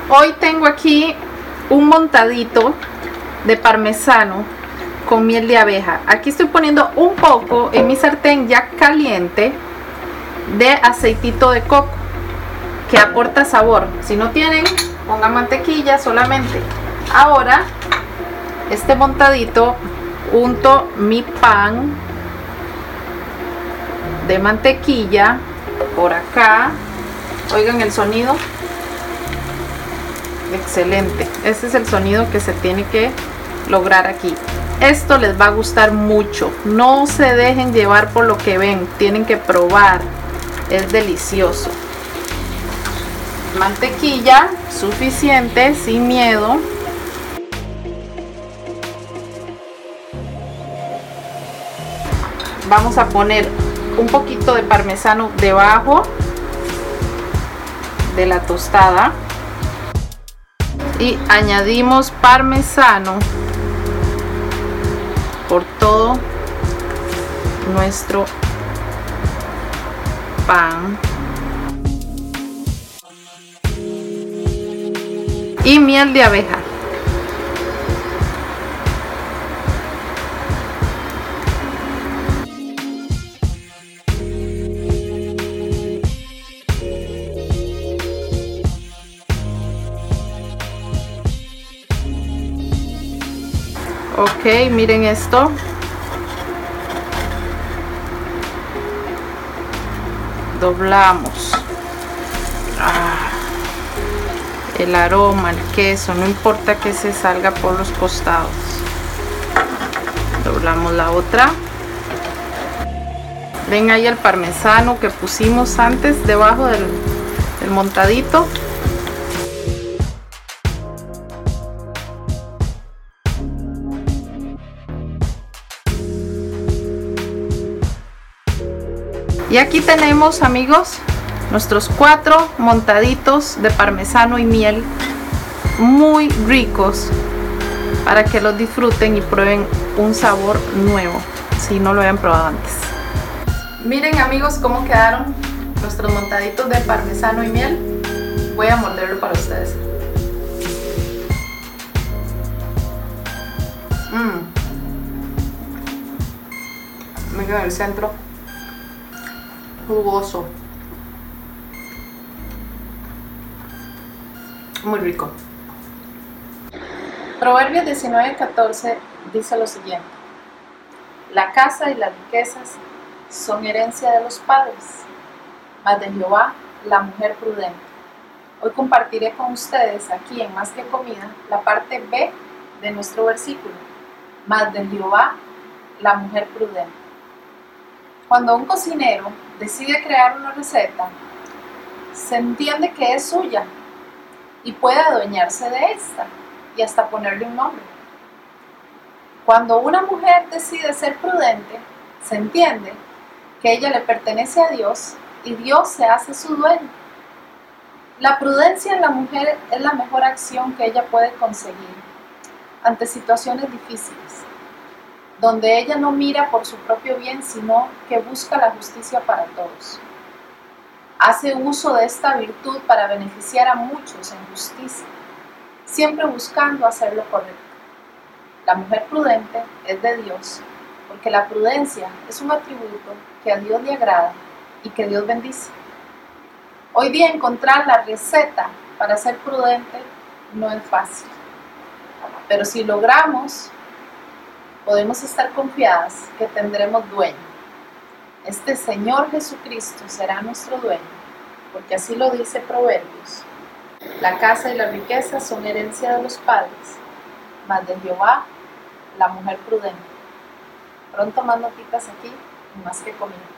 Hoy tengo aquí un montadito de parmesano con miel de abeja. Aquí estoy poniendo un poco en mi sartén ya caliente de aceitito de coco que aporta sabor. Si no tienen, pongan mantequilla solamente. Ahora este montadito unto mi pan de mantequilla por acá. Oigan el sonido, excelente. Este es el sonido que se tiene que lograr aquí. Esto les va a gustar mucho, no se dejen llevar por lo que ven, tienen que probar, es delicioso. Mantequilla suficiente, sin miedo. Vamos a poner un poquito de parmesano debajo de la tostada y añadimos parmesano por todo nuestro pan y miel de abeja. Ok, miren esto. Doblamos. El aroma, el queso, no importa que se salga por los costados. Doblamos la otra. Ven ahí el parmesano que pusimos antes debajo del montadito. Y aquí tenemos, amigos, nuestros 4 montaditos de parmesano y miel, muy ricos, para que los disfruten y prueben un sabor nuevo si no lo habían probado antes. Miren, amigos, cómo quedaron nuestros montaditos de parmesano y miel. Voy a morderlo para ustedes. Me quedo en el centro, jugoso, muy rico. Proverbios 19:14 dice lo siguiente: la casa y las riquezas son herencia de los padres, mas de Jehová la mujer prudente. Hoy compartiré con ustedes aquí en Más que Comida la parte B de nuestro versículo: mas de Jehová la mujer prudente. Cuando un cocinero decide crear una receta, se entiende que es suya y puede adueñarse de esta y hasta ponerle un nombre. Cuando una mujer decide ser prudente, se entiende que ella le pertenece a Dios y Dios se hace su dueño. La prudencia en la mujer es la mejor acción que ella puede conseguir ante situaciones difíciles, donde ella no mira por su propio bien, sino que busca la justicia para todos. Hace uso de esta virtud para beneficiar a muchos en justicia, siempre buscando hacer lo correcto. La mujer prudente es de Dios, porque la prudencia es un atributo que a Dios le agrada y que Dios bendice. Hoy día encontrar la receta para ser prudente no es fácil, pero si logramos, podemos estar confiadas que tendremos dueño. Este Señor Jesucristo será nuestro dueño, porque así lo dice Proverbios: la casa y las riquezas son herencia de los padres, mas de Jehová la mujer prudente. Pronto más notitas aquí en Más que Comida.